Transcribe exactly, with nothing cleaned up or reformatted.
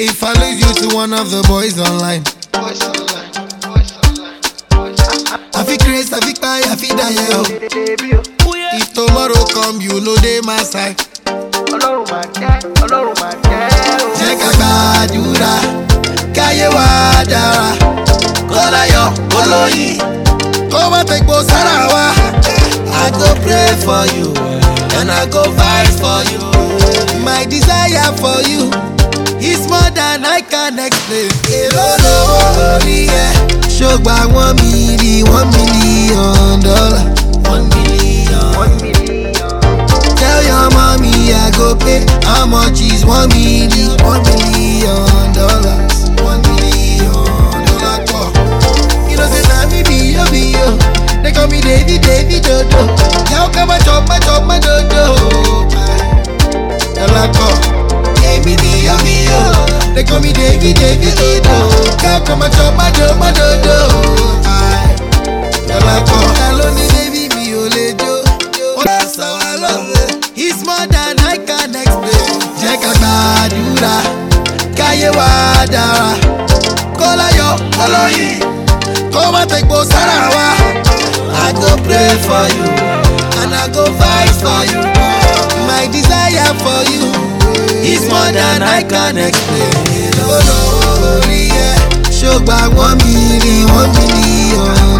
If I lose you to one of the boys online, Boys online, boys online, boys online. I feel crazy, I feel cry, I feel die. Yo. Baby, oh yeah. If tomorrow come, you know they my side. Ọlọ́run máa jẹ́, Ọlọ́run máa jẹ́ o. Jẹ́ ká gbàdúrà, káyé wa dára. Kó láyọ̀, kó lóyìn, kó má tẹ̀gbọ́ sára wa. I go pray for you, and I go fight for you. My desire for you is more than I can explain. Èrò lówó orí ẹ̀, ṣògbà one million, one million dollar, one million. One million. Tell your mommy I go pay. How much is one million? One million dollars. One million dollar call. You know say na me be yo be yo. They call me Davy Davy Dodo. Now come and chop my chop my dodo. Dollar call. Hey me be yo be yo. They call me Davy Davy Dodo. Now come and chop my chop my dodo. Dollar call. Hello baby me ole jo. That's how I love it. It's more than I can explain. Jẹ́ ká gbàdúrà, káyé wa dára. Kó láyọ̀, kó lóyìn, kó má tẹ̀gbọ́ sára wa. I go pray for you, and I go fight for you. My desire for you is more than I can explain. Olórí ẹ̀, ṣògbà one million, one million.